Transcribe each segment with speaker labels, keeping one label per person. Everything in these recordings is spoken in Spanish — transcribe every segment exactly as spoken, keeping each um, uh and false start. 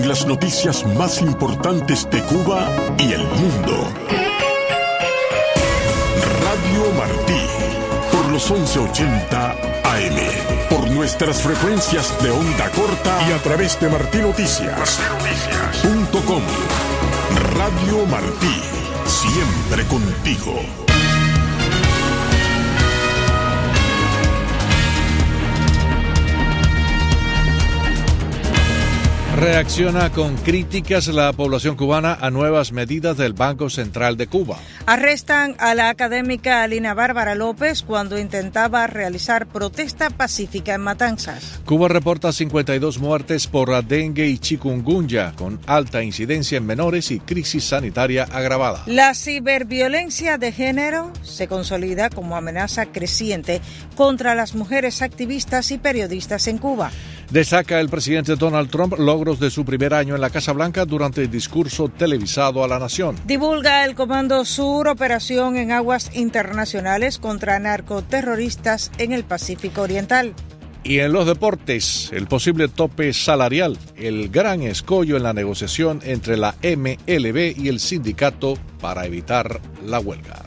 Speaker 1: las noticias más importantes de Cuba y el mundo. Radio Martí, por los once ochenta A M, por nuestras frecuencias de onda corta y a través de martí noticias punto com. Radio Martí, siempre contigo.
Speaker 2: Reacciona con críticas la población cubana a nuevas medidas del Banco Central de Cuba.
Speaker 3: Arrestan a la académica Alina Bárbara López cuando intentaba realizar protesta pacífica en Matanzas.
Speaker 2: Cuba reporta cincuenta y dos muertes por dengue y chikungunya, con alta incidencia en menores y crisis sanitaria agravada.
Speaker 3: La ciberviolencia de género se consolida como amenaza creciente contra las mujeres activistas y periodistas en Cuba.
Speaker 2: Destaca el presidente Donald Trump logros de su primer año en la Casa Blanca durante el discurso televisado a la nación.
Speaker 3: Divulga el Comando Sur operación en aguas internacionales contra narcoterroristas en el Pacífico Oriental.
Speaker 2: Y en los deportes, el posible tope salarial, el gran escollo en la negociación entre la M L B y el sindicato para evitar la huelga.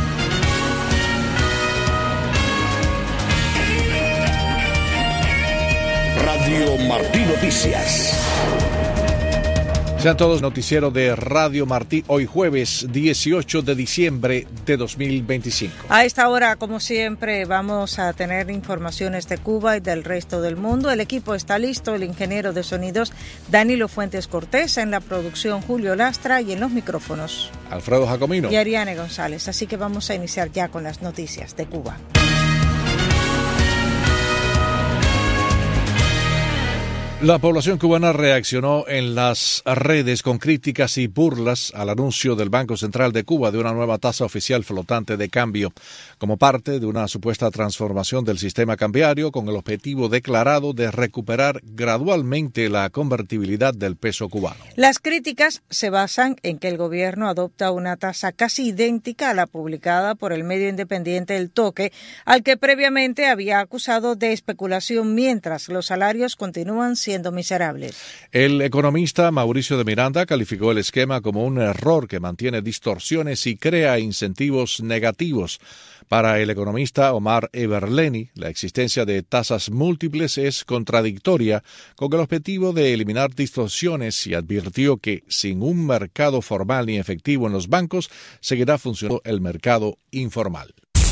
Speaker 1: Radio Martí Noticias.
Speaker 2: Sean todos noticiero de Radio Martí, hoy jueves dieciocho de diciembre de dos mil veinticinco.
Speaker 3: A esta hora, como siempre, vamos a tener informaciones de Cuba y del resto del mundo. El equipo está listo, el ingeniero de sonidos Danilo Fuentes Cortés, en la producción Julio Lastra y en los micrófonos
Speaker 2: Alfredo Jacomino
Speaker 3: y Ariane González. Así que vamos a iniciar ya con las noticias de Cuba.
Speaker 2: La población cubana reaccionó en las redes con críticas y burlas al anuncio del Banco Central de Cuba de una nueva tasa oficial flotante de cambio, como parte de una supuesta transformación del sistema cambiario con el objetivo declarado de recuperar gradualmente la convertibilidad del peso cubano.
Speaker 3: Las críticas se basan en que el gobierno adopta una tasa casi idéntica a la publicada por el medio independiente El Toque, al que previamente había acusado de especulación mientras los salarios continúan siendo miserables.
Speaker 2: El economista Mauricio de Miranda calificó el esquema como un error que mantiene distorsiones y crea incentivos negativos. Para el economista Omar Eberleni, la existencia de tasas múltiples es contradictoria con el objetivo de eliminar distorsiones y advirtió que sin un mercado formal ni efectivo en los bancos, seguirá funcionando el mercado informal.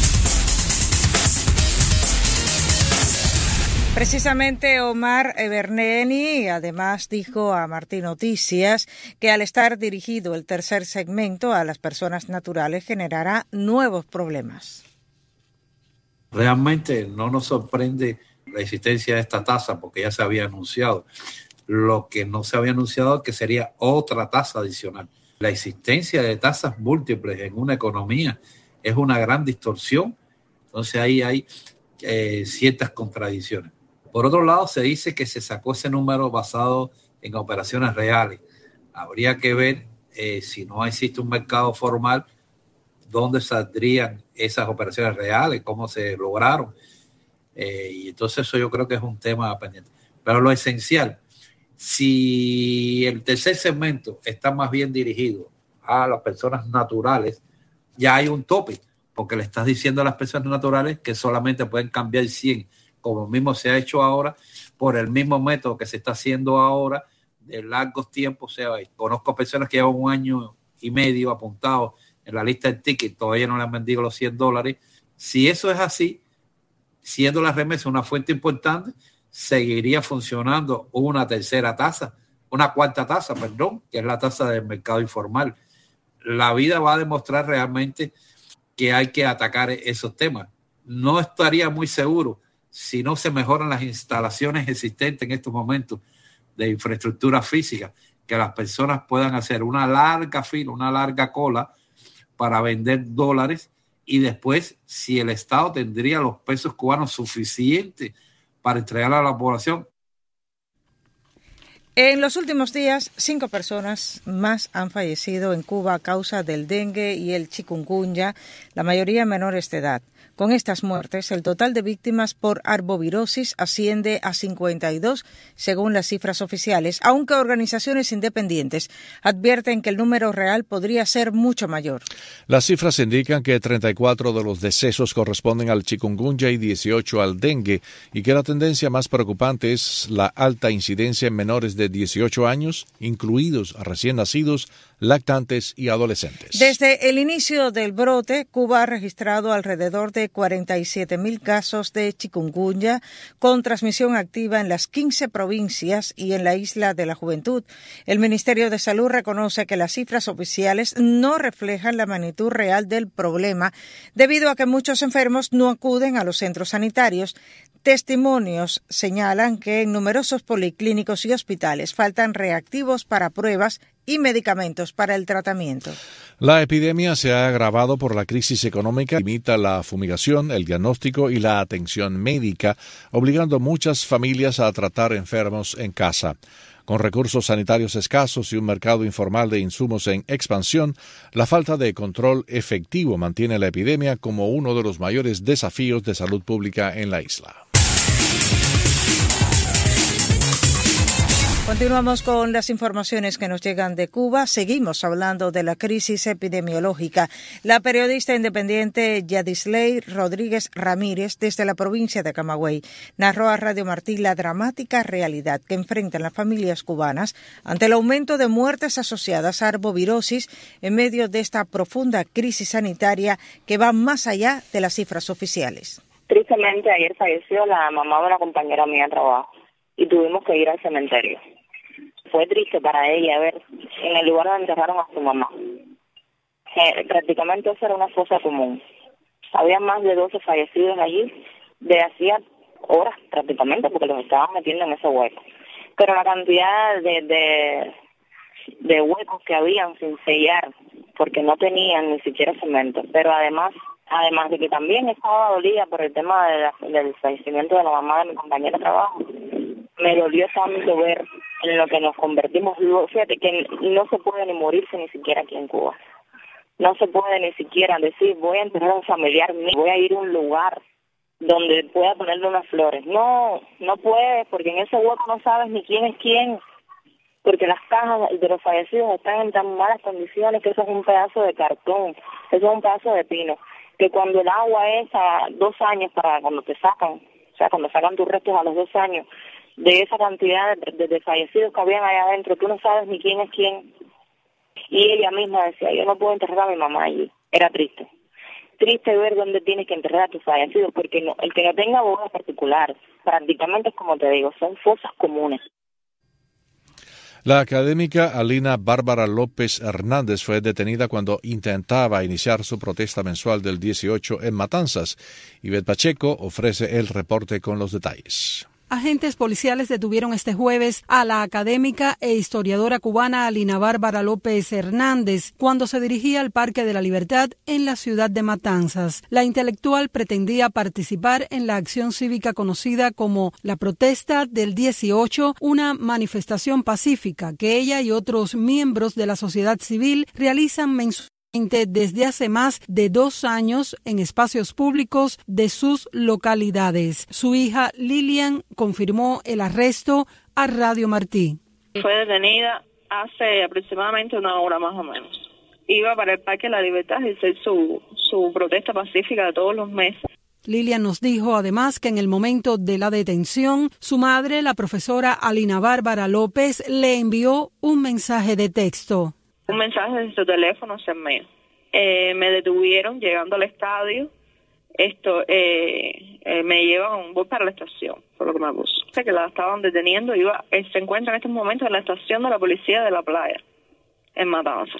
Speaker 3: Precisamente Omar Eberleni además dijo a Martí Noticias que al estar dirigido el tercer segmento a las personas naturales generará nuevos problemas.
Speaker 4: Realmente no nos sorprende la existencia de esta tasa porque ya se había anunciado. Lo que no se había anunciado es que sería otra tasa adicional. La existencia de tasas múltiples en una economía es una gran distorsión. Entonces ahí hay eh, ciertas contradicciones. Por otro lado, se dice que se sacó ese número basado en operaciones reales. Habría que ver eh, si no existe un mercado formal, dónde saldrían esas operaciones reales, cómo se lograron. Eh, y entonces eso yo creo que es un tema pendiente. Pero lo esencial, si el tercer segmento está más bien dirigido a las personas naturales, ya hay un tope, porque le estás diciendo a las personas naturales que solamente pueden cambiar cien, como mismo se ha hecho ahora, por el mismo método que se está haciendo ahora de largos tiempos. O sea, conozco personas que llevan un año y medio apuntados en la lista del ticket, todavía no le han vendido los cien dólares. Si eso es así, siendo la remesa una fuente importante, seguiría funcionando una tercera tasa, una cuarta tasa, perdón, que es la tasa del mercado informal. La vida va a demostrar realmente que hay que atacar esos temas. No estaría muy seguro si no se mejoran las instalaciones existentes en estos momentos de infraestructura física, que las personas puedan hacer una larga fila, una larga cola para vender dólares y después si el Estado tendría los pesos cubanos suficientes para entregar a la población.
Speaker 3: En los últimos días, cinco personas más han fallecido en Cuba a causa del dengue y el chikungunya, la mayoría menores de edad. Con estas muertes, el total de víctimas por arbovirosis asciende a cincuenta y dos, según las cifras oficiales, aunque organizaciones independientes advierten que el número real podría ser mucho mayor.
Speaker 2: Las cifras indican que treinta y cuatro de los decesos corresponden al chikungunya y dieciocho al dengue, y que la tendencia más preocupante es la alta incidencia en menores de dieciocho años, incluidos recién nacidos, lactantes y adolescentes.
Speaker 3: Desde el inicio del brote, Cuba ha registrado alrededor de cuarenta y siete mil casos de chikungunya con transmisión activa en las quince provincias y en la Isla de la Juventud. El Ministerio de Salud reconoce que las cifras oficiales no reflejan la magnitud real del problema debido a que muchos enfermos no acuden a los centros sanitarios. Testimonios señalan que en numerosos policlínicos y hospitales faltan reactivos para pruebas y medicamentos para el tratamiento.
Speaker 2: La epidemia se ha agravado por la crisis económica que limita la fumigación, el diagnóstico y la atención médica, obligando a muchas familias a tratar enfermos en casa. Con recursos sanitarios escasos y un mercado informal de insumos en expansión, la falta de control efectivo mantiene la epidemia como uno de los mayores desafíos de salud pública en la isla.
Speaker 3: Continuamos con las informaciones que nos llegan de Cuba. Seguimos hablando de la crisis epidemiológica. La periodista independiente Yadisley Rodríguez Ramírez, desde la provincia de Camagüey, narró a Radio Martí la dramática realidad que enfrentan las familias cubanas ante el aumento de muertes asociadas a arbovirosis en medio de esta profunda crisis sanitaria que va más allá de las cifras oficiales.
Speaker 5: Tristemente, ayer falleció la mamá de una compañera mía de trabajo y tuvimos que ir al cementerio. Fue triste para ella ver en el lugar donde enterraron a su mamá. Eh, prácticamente eso era una fosa común. Había más de doce fallecidos allí de hacía horas prácticamente porque los estaban metiendo en ese hueco. Pero la cantidad de, de, de huecos que habían sin sellar porque no tenían ni siquiera cemento. Pero además, además de que también estaba dolida por el tema de la, del fallecimiento de la mamá de mi compañera de trabajo, me dolió tanto ver en lo que nos convertimos luego. Fíjate que no se puede ni morirse ni siquiera aquí en Cuba. No se puede ni siquiera decir, voy a enterrar a un familiar mío, voy a ir a un lugar donde pueda ponerle unas flores. No, no puedes, porque en ese hueco no sabes ni quién es quién, porque las cajas de los fallecidos están en tan malas condiciones que eso es un pedazo de cartón, eso es un pedazo de pino, que cuando el agua es a dos años para cuando te sacan, o sea, cuando sacan tus restos a los dos años, de esa cantidad de, de, de fallecidos que habían allá adentro, tú no sabes ni quién es quién. Y ella misma decía, yo no puedo enterrar a mi mamá allí. Era triste. Triste ver dónde tienes que enterrar a tus fallecidos, porque no, el que no tenga boda particular, prácticamente es como te digo, son fosas comunes.
Speaker 2: La académica Alina Bárbara López Hernández fue detenida cuando intentaba iniciar su protesta mensual del dieciocho en Matanzas. Ivette Pacheco ofrece el reporte con los detalles.
Speaker 6: Agentes policiales detuvieron este jueves a la académica e historiadora cubana Alina Bárbara López Hernández cuando se dirigía al Parque de la Libertad en la ciudad de Matanzas. La intelectual pretendía participar en la acción cívica conocida como la Protesta del dieciocho, una manifestación pacífica que ella y otros miembros de la sociedad civil realizan mensualmente desde hace más de dos años en espacios públicos de sus localidades. Su hija Lilian confirmó el arresto a Radio Martí.
Speaker 7: Fue detenida hace aproximadamente una hora más o menos. Iba para el Parque de la Libertad a hacer su, su protesta pacífica de todos los meses.
Speaker 6: Lilian nos dijo además que en el momento de la detención, su madre, la profesora Alina Bárbara López, le envió un mensaje de texto.
Speaker 7: Un mensaje de su teléfono se me, eh, me detuvieron llegando al estadio. Esto eh, eh, me llevan, voy para la estación, por lo que me puso. Que la estaban deteniendo, iba, eh, se encuentra en estos momentos en la estación de la policía de la playa, en Matanzas.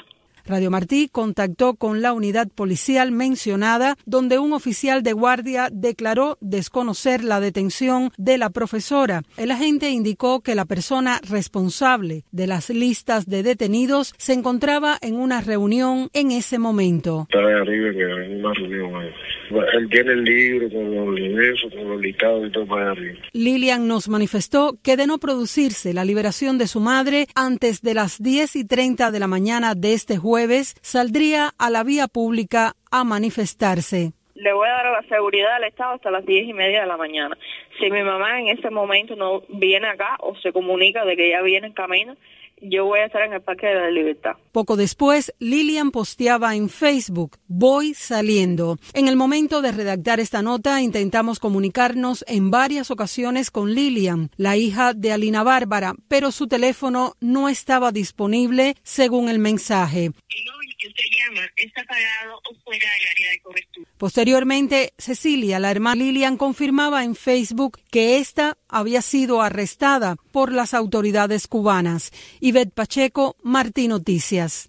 Speaker 6: Radio Martí contactó con la unidad policial mencionada, donde un oficial de guardia declaró desconocer la detención de la profesora. El agente indicó que la persona responsable de las listas de detenidos se encontraba en una reunión en ese momento.
Speaker 8: Está ahí arriba, que en una reunión ahí. Él tiene el libro con los lienzos, con los listados y todo para arriba.
Speaker 6: Lilian nos manifestó que de no producirse la liberación de su madre antes de las diez y treinta de la mañana de este jueves, saldría a la vía pública a manifestarse.
Speaker 7: Le voy a dar la seguridad del Estado hasta las diez y media de la mañana. Si mi mamá en ese momento no viene acá o se comunica de que ella viene en camino, yo voy a estar en el Parque de la Libertad.
Speaker 6: Poco después, Lilian posteaba en Facebook, voy saliendo. En el momento de redactar esta nota, intentamos comunicarnos en varias ocasiones con Lilian, la hija de Alina Bárbara, pero su teléfono no estaba disponible según el mensaje.
Speaker 9: El móvil que usted llama está apagado o fuera del área de cobertura.
Speaker 6: Posteriormente, Cecilia, la hermana Lilian, confirmaba en Facebook que ésta había sido arrestada por las autoridades cubanas. Ivette Pacheco, Martí Noticias.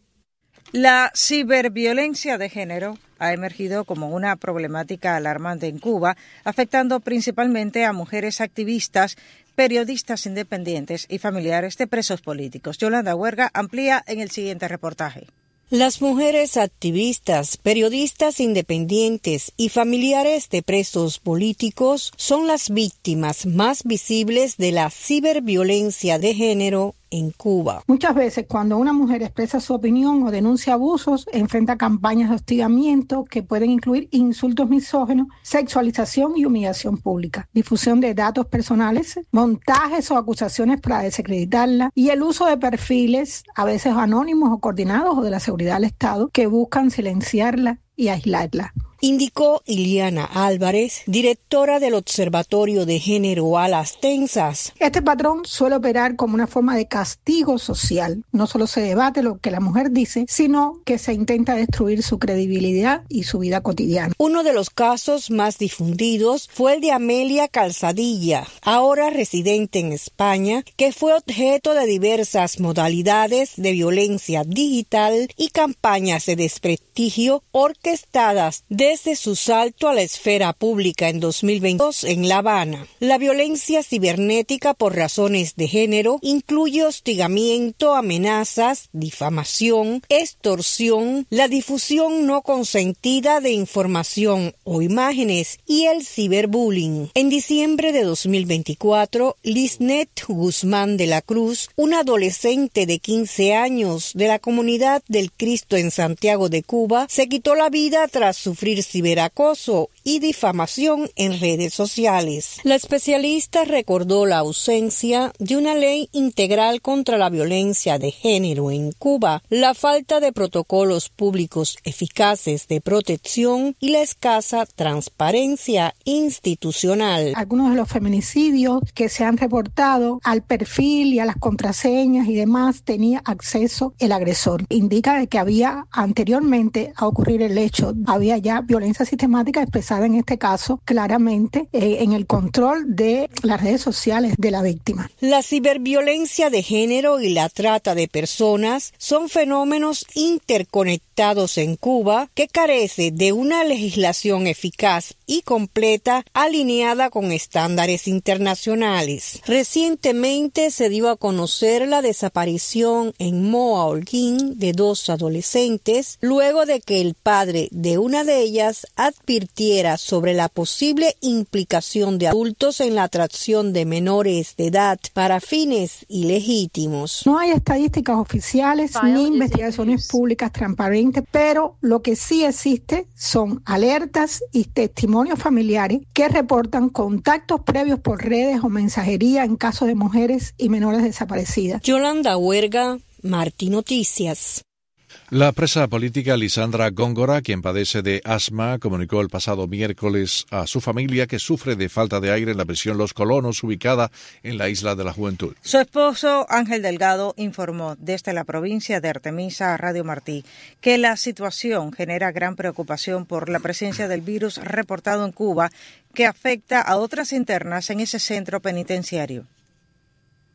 Speaker 3: La ciberviolencia de género ha emergido como una problemática alarmante en Cuba, afectando principalmente a mujeres activistas, periodistas independientes y familiares de presos políticos. Yolanda Huerga amplía en el siguiente reportaje.
Speaker 10: Las mujeres activistas, periodistas independientes y familiares de presos políticos son las víctimas más visibles de la ciberviolencia de género en Cuba.
Speaker 11: Muchas veces cuando una mujer expresa su opinión o denuncia abusos, enfrenta campañas de hostigamiento que pueden incluir insultos misóginos, sexualización y humillación pública, difusión de datos personales, montajes o acusaciones para desacreditarla y el uso de perfiles, a veces anónimos o coordinados o de la seguridad del Estado, que buscan silenciarla y aislarla.
Speaker 10: Indicó Iliana Álvarez, directora del Observatorio de Género a las Tensas.
Speaker 11: Este patrón suele operar como una forma de castigo social. No solo se debate lo que la mujer dice, sino que se intenta destruir su credibilidad y su vida cotidiana.
Speaker 10: Uno de los casos más difundidos fue el de Amelia Calzadilla, ahora residente en España, que fue objeto de diversas modalidades de violencia digital y campañas de desprestigio orquestadas de desde su salto a la esfera pública en dos mil veintidós en La Habana. La violencia cibernética por razones de género incluye hostigamiento, amenazas, difamación, extorsión, la difusión no consentida de información o imágenes y el ciberbullying. En diciembre de dos mil veinticuatro, Lisnet Guzmán de la Cruz, una adolescente de quince años de la comunidad del Cristo en Santiago de Cuba, se quitó la vida tras sufrir ciberacoso y difamación en redes sociales. La especialista recordó la ausencia de una ley integral contra la violencia de género en Cuba, la falta de protocolos públicos eficaces de protección y la escasa transparencia institucional.
Speaker 11: Algunos de los feminicidios que se han reportado, al perfil y a las contraseñas y demás tenía acceso el agresor. Indica de que había anteriormente a ocurrir el hecho, había ya violencia sistemática expresada en este caso claramente eh, en el control de las redes sociales de la víctima.
Speaker 10: La ciberviolencia de género y la trata de personas son fenómenos interconectados en Cuba que carece de una legislación eficaz y completa alineada con estándares internacionales. Recientemente se dio a conocer la desaparición en Moa Holguín de dos adolescentes luego de que el padre de una de ellas advirtiera sobre la posible implicación de adultos en la atracción de menores de edad para fines ilegítimos.
Speaker 11: No hay estadísticas oficiales ni investigaciones públicas transparentes, pero lo que sí existe son alertas y testimonios familiares que reportan contactos previos por redes o mensajería en caso de mujeres y menores desaparecidas.
Speaker 10: Yolanda Huerga, Martí Noticias.
Speaker 2: La presa política Lisandra Góngora, quien padece de asma, comunicó el pasado miércoles a su familia que sufre de falta de aire en la prisión Los Colonos, ubicada en la Isla de la Juventud.
Speaker 3: Su esposo, Ángel Delgado, informó desde la provincia de Artemisa a Radio Martí que la situación genera gran preocupación por la presencia del virus reportado en Cuba, que afecta a otras internas en ese centro penitenciario.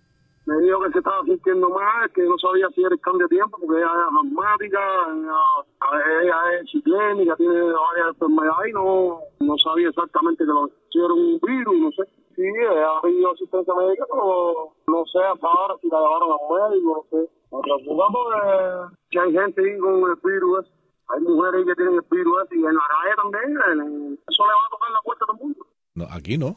Speaker 8: Me dijo que se estaba sintiendo mal, que no sabía si era el cambio de tiempo, porque ella es asmática, ella, ella es chiclénica, tiene varias enfermedades y no, no sabía exactamente que lo si era un virus, no sé. Sí, ella ha pedido asistencia médica, pero no sé hasta ahora si la llevaron al médico, no sé. Nos preocupamos que hay gente ahí con el virus. Hay mujeres que tienen el virus y en la calle también. Eso le va a tocar la puerta a todo el mundo.
Speaker 2: No, aquí no.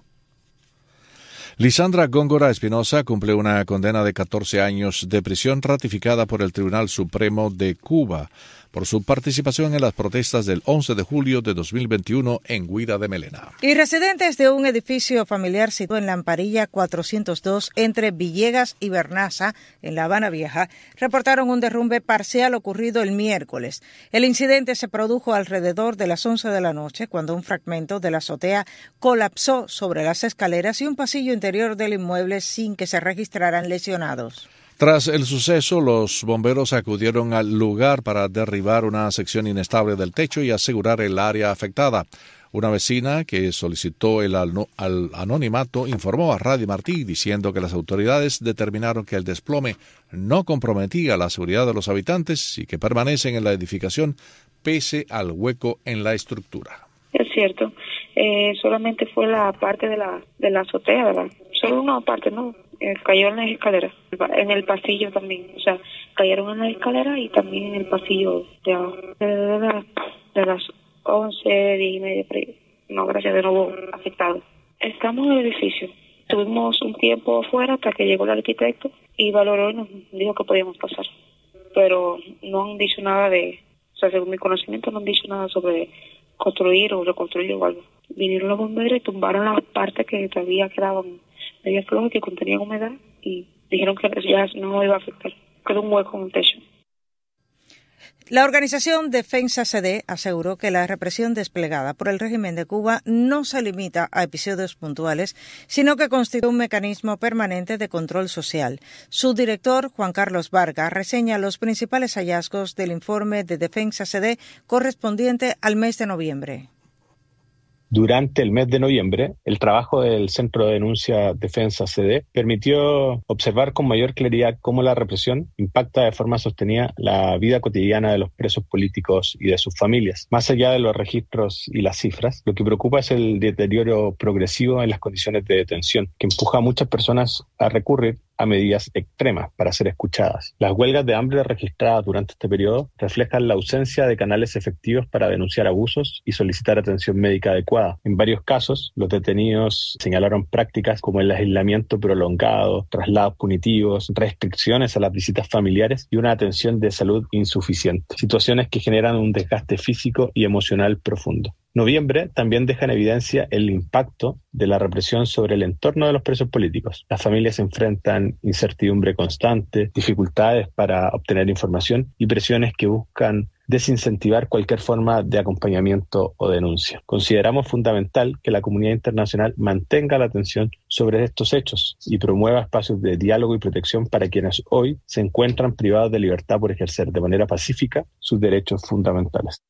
Speaker 2: Lisandra Góngora Espinosa cumple una condena de catorce años de prisión ratificada por el Tribunal Supremo de Cuba por su participación en las protestas del once de julio de dos mil veintiuno en Guira de Melena.
Speaker 3: Y residentes de un edificio familiar situado en Lamparilla cuatrocientos dos entre Villegas y Bernaza, en La Habana Vieja, reportaron un derrumbe parcial ocurrido el miércoles. El incidente se produjo alrededor de las once de la noche, cuando un fragmento de la azotea colapsó sobre las escaleras y un pasillo interior del inmueble sin que se registraran lesionados.
Speaker 2: Tras el suceso, los bomberos acudieron al lugar para derribar una sección inestable del techo y asegurar el área afectada. Una vecina que solicitó el anonimato informó a Radio Martí diciendo que las autoridades determinaron que el desplome no comprometía la seguridad de los habitantes y que permanecen en la edificación pese al hueco en la estructura.
Speaker 7: Es cierto, eh, solamente fue la parte de la de la azotea, ¿verdad? Solo una parte, ¿no? Eh, cayó en las escaleras, en el pasillo también, o sea, cayeron en las escaleras y también en el pasillo de, de, de, de, de las once, diez y media, no, gracias, de nuevo afectado. Estamos en el edificio, tuvimos un tiempo afuera hasta que llegó el arquitecto y valoró y nos dijo que podíamos pasar, pero no han dicho nada de, o sea, según mi conocimiento no han dicho nada sobre construir o reconstruir o algo. Vinieron los bomberos y tumbaron las partes que todavía quedaban media floja, que contenían humedad, y dijeron que ya no iba a afectar. Quedó un hueco en el techo.
Speaker 3: La organización Defensa C D aseguró que la represión desplegada por el régimen de Cuba no se limita a episodios puntuales, sino que constituye un mecanismo permanente de control social. Su director, Juan Carlos Vargas, reseña los principales hallazgos del informe de Defensa C D correspondiente al mes de noviembre.
Speaker 12: Durante el mes de noviembre, el trabajo del Centro de Denuncia Defensa C D permitió observar con mayor claridad cómo la represión impacta de forma sostenida la vida cotidiana de los presos políticos y de sus familias. Más allá de los registros y las cifras, lo que preocupa es el deterioro progresivo en las condiciones de detención, que empuja a muchas personas a recurrir a medidas extremas para ser escuchadas. Las huelgas de hambre registradas durante este periodo reflejan la ausencia de canales efectivos para denunciar abusos y solicitar atención médica adecuada. En varios casos, los detenidos señalaron prácticas como el aislamiento prolongado, traslados punitivos, restricciones a las visitas familiares y una atención de salud insuficiente, situaciones que generan un desgaste físico y emocional profundo. Noviembre también deja en evidencia el impacto de la represión sobre el entorno de los presos políticos. Las familias enfrentan incertidumbre constante, dificultades para obtener información y presiones que buscan desincentivar cualquier forma de acompañamiento o denuncia. Consideramos fundamental que la comunidad internacional mantenga la atención sobre estos hechos y promueva espacios de diálogo y protección para quienes hoy se encuentran privados de libertad por ejercer de manera pacífica sus derechos fundamentales.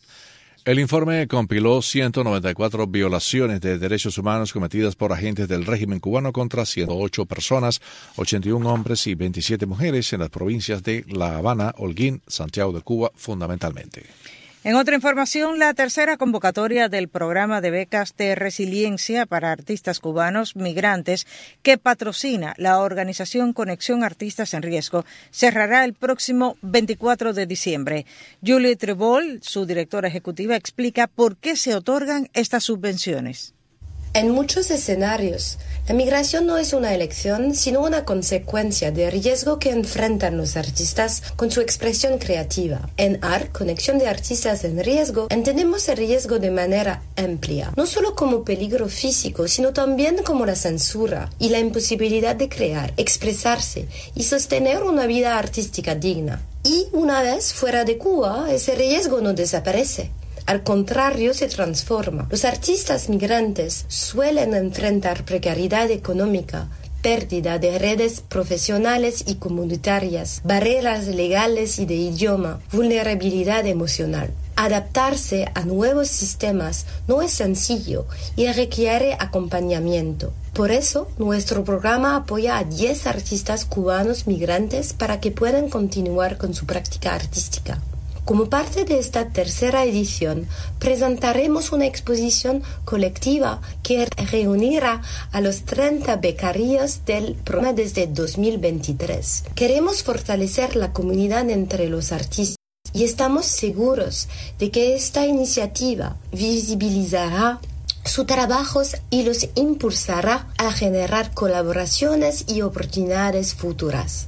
Speaker 2: El informe compiló ciento noventa y cuatro violaciones de derechos humanos cometidas por agentes del régimen cubano contra ciento ocho personas, ochenta y uno hombres y veintisiete mujeres en las provincias de La Habana, Holguín, Santiago de Cuba, fundamentalmente.
Speaker 3: En otra información, la tercera convocatoria del programa de becas de resiliencia para artistas cubanos migrantes que patrocina la organización Conexión Artistas en Riesgo cerrará el próximo veinticuatro de diciembre. Julie Tribol, su directora ejecutiva, explica por qué se otorgan estas subvenciones.
Speaker 13: En muchos escenarios, la migración no es una elección, sino una consecuencia del riesgo que enfrentan los artistas con su expresión creativa. En A R C, Conexión de Artistas en Riesgo, entendemos el riesgo de manera amplia, no solo como peligro físico, sino también como la censura y la imposibilidad de crear, expresarse y sostener una vida artística digna. Y una vez fuera de Cuba, ese riesgo no desaparece. Al contrario, se transforma. Los artistas migrantes suelen enfrentar precariedad económica, pérdida de redes profesionales y comunitarias, barreras legales y de idioma, vulnerabilidad emocional. Adaptarse a nuevos sistemas no es sencillo y requiere acompañamiento. Por eso, nuestro programa apoya a diez artistas cubanos migrantes para que puedan continuar con su práctica artística. Como parte de esta tercera edición, presentaremos una exposición colectiva que reunirá a los treinta becarios del programa desde dos mil veintitrés. Queremos fortalecer la comunidad entre los artistas y estamos seguros de que esta iniciativa visibilizará sus trabajos y los impulsará a generar colaboraciones y oportunidades futuras.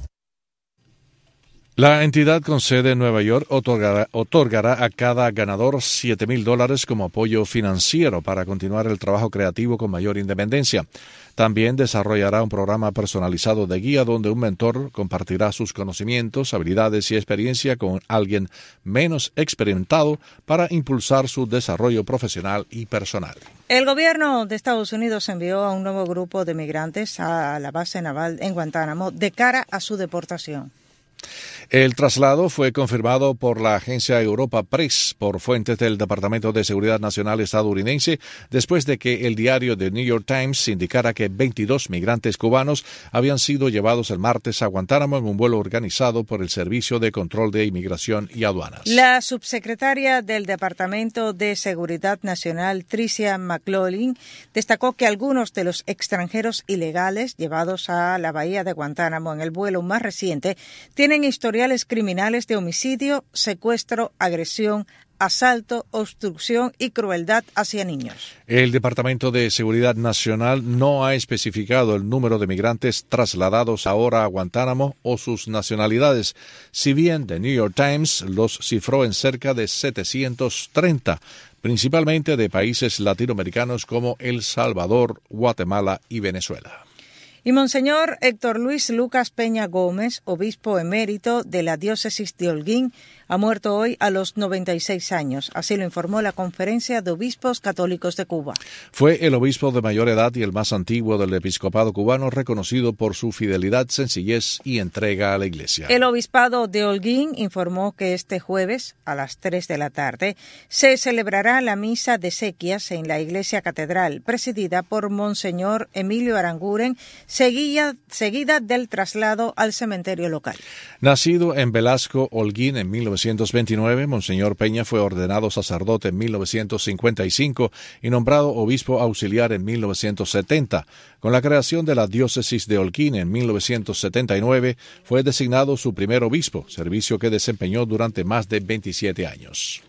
Speaker 2: La entidad con sede en Nueva York otorgará, otorgará a cada ganador siete mil dólares como apoyo financiero para continuar el trabajo creativo con mayor independencia. También desarrollará un programa personalizado de guía donde un mentor compartirá sus conocimientos, habilidades y experiencia con alguien menos experimentado para impulsar su desarrollo profesional y personal.
Speaker 3: El gobierno de Estados Unidos envió a un nuevo grupo de migrantes a la base naval en Guantánamo de cara a su deportación.
Speaker 2: El traslado fue confirmado por la agencia Europa Press por fuentes del Departamento de Seguridad Nacional estadounidense después de que el diario The New York Times indicara que veintidós migrantes cubanos habían sido llevados el martes a Guantánamo en un vuelo organizado por el Servicio de Control de Inmigración y Aduanas.
Speaker 3: La subsecretaria del Departamento de Seguridad Nacional, Tricia McLaughlin, destacó que algunos de los extranjeros ilegales llevados a la bahía de Guantánamo en el vuelo más reciente tienen historiales criminales de homicidio, secuestro, agresión, asalto, obstrucción y crueldad hacia niños.
Speaker 2: El Departamento de Seguridad Nacional no ha especificado el número de migrantes trasladados ahora a Guantánamo o sus nacionalidades, si bien The New York Times los cifró en cerca de setecientos treinta, principalmente de países latinoamericanos como El Salvador, Guatemala y Venezuela.
Speaker 3: Y Monseñor Héctor Luis Lucas Peña Gómez, obispo emérito de la diócesis de Holguín, ha muerto hoy a los noventa y seis años. Así lo informó la Conferencia de Obispos Católicos de Cuba.
Speaker 2: Fue el obispo de mayor edad y el más antiguo del episcopado cubano, reconocido por su fidelidad, sencillez y entrega a la Iglesia.
Speaker 3: El obispado de Holguín informó que este jueves, a las tres de la tarde, se celebrará la misa de exequias en la Iglesia Catedral, presidida por Monseñor Emilio Aranguren, seguida, seguida del traslado al cementerio local.
Speaker 2: Nacido en Velasco, Holguín, en mil novecientos veintinueve, Monseñor Peña fue ordenado sacerdote en mil novecientos cincuenta y cinco y nombrado obispo auxiliar en mil novecientos setenta. Con la creación de la diócesis de Holguín en mil novecientos setenta y nueve, fue designado su primer obispo, servicio que desempeñó durante más de veintisiete años.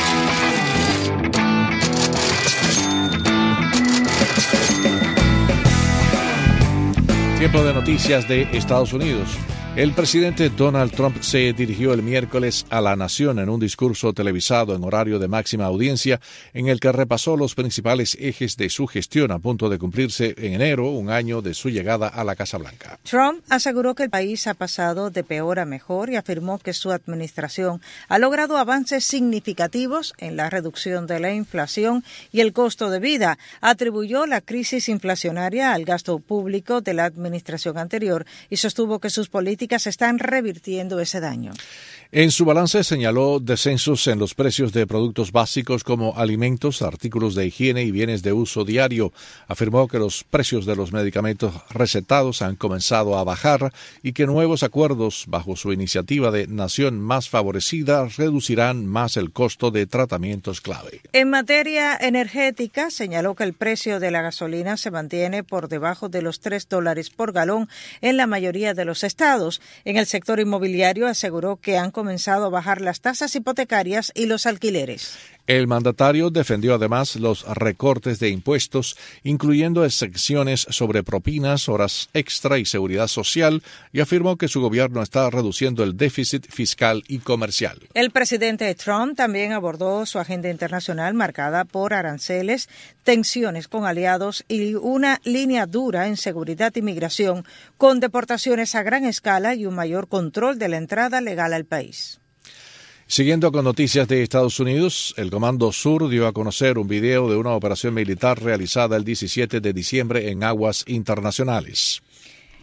Speaker 2: Tiempo de noticias de Estados Unidos. El presidente Donald Trump se dirigió el miércoles a la nación en un discurso televisado en horario de máxima audiencia en el que repasó los principales ejes de su gestión a punto de cumplirse en enero, un año de su llegada a la Casa Blanca.
Speaker 3: Trump aseguró que el país ha pasado de peor a mejor y afirmó que su administración ha logrado avances significativos en la reducción de la inflación y el costo de vida. Atribuyó la crisis inflacionaria al gasto público de la administración anterior y sostuvo que sus políticas están revirtiendo ese daño.
Speaker 2: En su balance señaló descensos en los precios de productos básicos como alimentos, artículos de higiene y bienes de uso diario. Afirmó que los precios de los medicamentos recetados han comenzado a bajar y que nuevos acuerdos bajo su iniciativa de Nación Más Favorecida reducirán más el costo de tratamientos clave.
Speaker 3: En materia energética, señaló que el precio de la gasolina se mantiene por debajo de los tres dólares por galón en la mayoría de los estados. En el sector inmobiliario aseguró que han comenzado a bajar las tasas hipotecarias y los alquileres.
Speaker 2: El mandatario defendió además los recortes de impuestos, incluyendo excepciones sobre propinas, horas extra y seguridad social, y afirmó que su gobierno está reduciendo el déficit fiscal y comercial.
Speaker 3: El presidente Trump también abordó su agenda internacional marcada por aranceles, tensiones con aliados y una línea dura en seguridad y migración, con deportaciones a gran escala y un mayor control de la entrada legal al país.
Speaker 2: Siguiendo con noticias de Estados Unidos, el Comando Sur dio a conocer un video de una operación militar realizada el diecisiete de diciembre en aguas internacionales.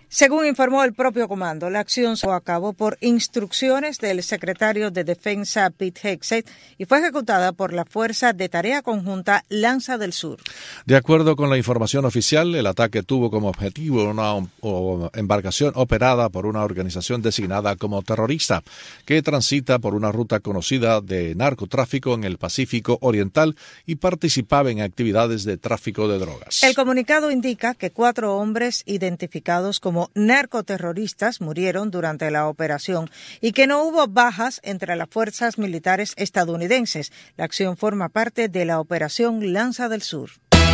Speaker 3: Según informó el propio comando, la acción se acabó por instrucciones del secretario de Defensa Pete Hegseth y fue ejecutada por la Fuerza de Tarea Conjunta Lanza del Sur.
Speaker 2: De acuerdo con la información oficial, el ataque tuvo como objetivo una o, embarcación operada por una organización designada como terrorista que transita por una ruta conocida de narcotráfico en el Pacífico Oriental y participaba en actividades de tráfico de drogas.
Speaker 3: El comunicado indica que cuatro hombres identificados como narcoterroristas murieron durante la operación y que no hubo bajas entre las fuerzas militares estadounidenses. La acción forma parte de la Operación Lanza del Sur.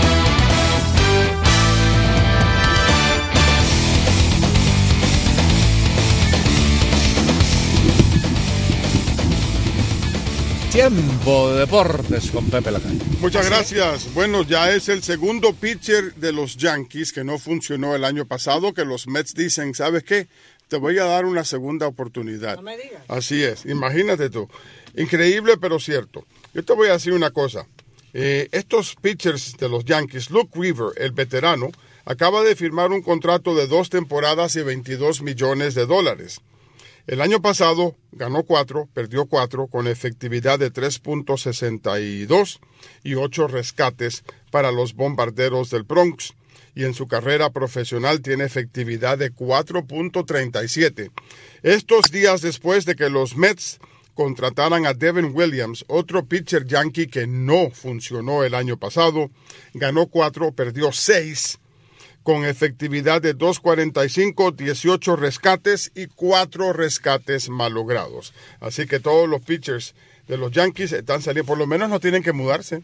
Speaker 2: Tiempo de deportes con Pepe Lacalle.
Speaker 14: Muchas gracias. Bueno, ya es el segundo pitcher de los Yankees que no funcionó el año pasado, que los Mets dicen, ¿sabes qué? Te voy a dar una segunda oportunidad.
Speaker 3: No me digas.
Speaker 14: Así es, imagínate tú. Increíble, pero cierto. Yo te voy a decir una cosa. Eh, estos pitchers de los Yankees, Luke Weaver, el veterano, acaba de firmar un contrato de dos temporadas y veintidós millones de dólares. El año pasado ganó cuatro, perdió cuatro, con efectividad de tres punto sesenta y dos y ocho rescates para los Bombarderos del Bronx. Y en su carrera profesional tiene efectividad de cuatro punto treinta y siete. Estos días después de que los Mets contrataran a Devin Williams, otro pitcher yankee que no funcionó el año pasado, ganó cuatro, perdió seis, con efectividad de dos cuarenta y cinco, dieciocho rescates y cuatro rescates malogrados. Así que todos los pitchers de los Yankees están saliendo, por lo menos no tienen que mudarse.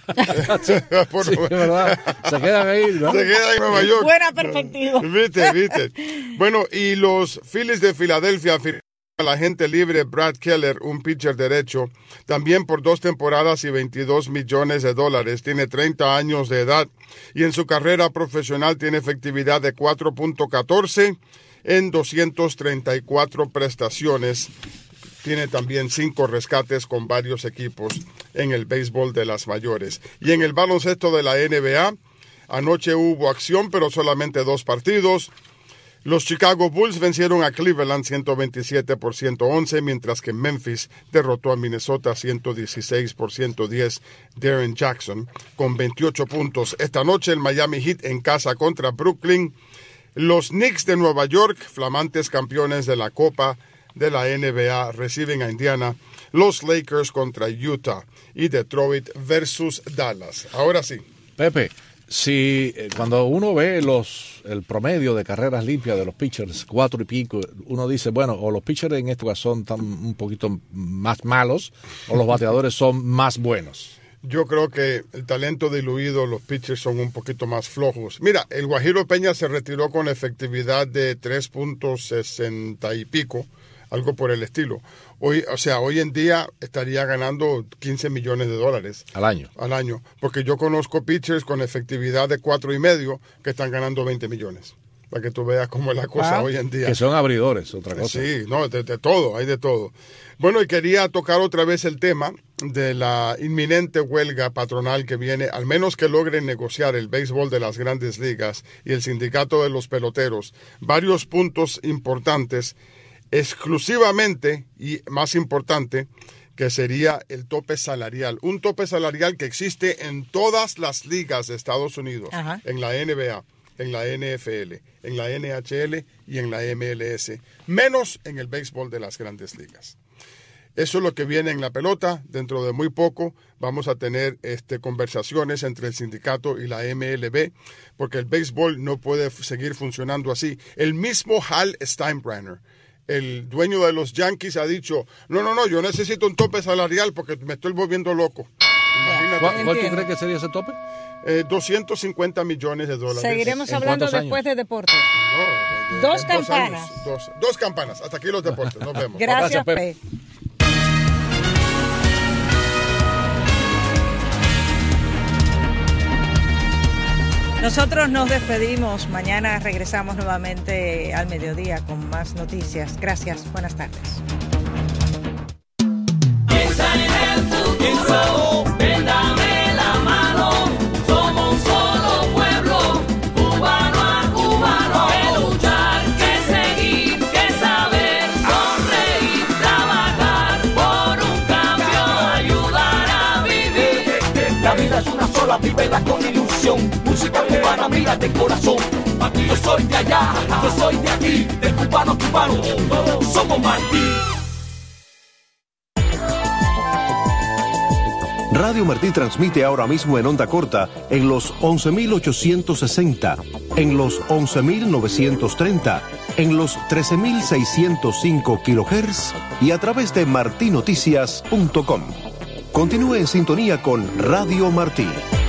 Speaker 2: sí, por sí, es verdad. Se quedan ahí, ¿no?
Speaker 14: Se quedan en Nueva York.
Speaker 3: Buena perspectiva.
Speaker 14: Viste, viste. Bueno, y los Phillies de Filadelfia firmaron al agente libre Brad Keller, un pitcher derecho, también por dos temporadas y veintidós millones de dólares. Tiene treinta años de edad y en su carrera profesional tiene efectividad de cuatro punto catorce en doscientas treinta y cuatro prestaciones. Tiene también cinco rescates con varios equipos en el béisbol de las mayores. Y en el baloncesto de la N B A, anoche hubo acción, pero solamente dos partidos. Los Chicago Bulls vencieron a Cleveland ciento veintisiete por ciento once, mientras que Memphis derrotó a Minnesota ciento dieciséis por ciento diez. Deron Jackson con veintiocho puntos. Esta noche el Miami Heat en casa contra Brooklyn. Los Knicks de Nueva York, flamantes campeones de la Copa de la N B A, reciben a Indiana. Los Lakers contra Utah y Detroit versus Dallas. Ahora sí.
Speaker 2: Pepe, si eh, cuando uno ve los el promedio de carreras limpias de los pitchers, cuatro y pico, uno dice, bueno, o los pitchers en este caso son tan, un poquito más malos, o los bateadores son más buenos.
Speaker 14: Yo creo que el talento diluido, los pitchers son un poquito más flojos. Mira, el Guajiro Peña se retiró con efectividad de tres punto sesenta y pico, algo por el estilo. Hoy, o sea, hoy en día estaría ganando quince millones de dólares.
Speaker 2: Al año.
Speaker 14: Al año. Porque yo conozco pitchers con efectividad de cuatro y medio que están ganando veinte millones. Para que tú veas cómo es la cosa ah, hoy en día.
Speaker 2: Que son abridores, otra cosa.
Speaker 14: Sí, no, de, de todo, hay de todo. Bueno, y quería tocar otra vez el tema de la inminente huelga patronal que viene, al menos que logren negociar el béisbol de las grandes ligas y el sindicato de los peloteros. Varios puntos importantes, exclusivamente y más importante, que sería el tope salarial. Un tope salarial que existe en todas las ligas de Estados Unidos, Ajá. en la N B A, en la N F L, en la N H L y en la M L S, menos en el béisbol de las grandes ligas. Eso es lo que viene en la pelota. Dentro de muy poco vamos a tener este, conversaciones entre el sindicato y la M L B, porque el béisbol no puede seguir funcionando así. El mismo Hal Steinbrenner, el dueño de los Yankees, ha dicho, no, no, no, yo necesito un tope salarial porque me estoy volviendo loco.
Speaker 2: ¿Cuál, ¿Cuál tú crees que sería ese tope?
Speaker 14: Eh, doscientos cincuenta millones de dólares.
Speaker 3: Seguiremos hablando después de deportes. No, de, de, dos campanas.
Speaker 14: Dos, dos, dos campanas. Hasta aquí los deportes. Nos vemos.
Speaker 3: Gracias, Pepe. Nosotros nos despedimos. Mañana regresamos nuevamente al mediodía con más noticias. Gracias. Buenas tardes.
Speaker 15: Piensa en el futuro, ven, dame la mano. Somos un solo pueblo, cubano a cubano. Que luchar cubana, mira de corazón. Martí, yo soy de allá, yo soy de aquí, de cubano a cubano, todos somos Martí.
Speaker 16: Radio Martí transmite ahora mismo en onda corta en los once mil ochocientos sesenta, en los once mil novecientos treinta, en los trece mil seiscientos cinco kilohertz y a través de martinoticias punto com. Continúe en sintonía con Radio Martí.